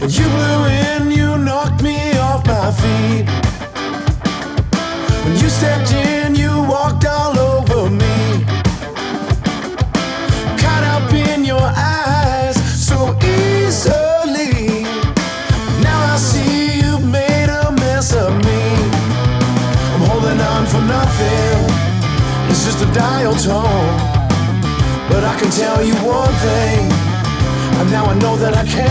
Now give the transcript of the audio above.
You blew in, you knocked me off my feet. When you stepped in, you walked all over me. Caught up in your eyes so easily. Now I see you've made a mess of me. I'm holding on for nothing, it's just a dial tone. But I can tell you one thing, and now I know that I can't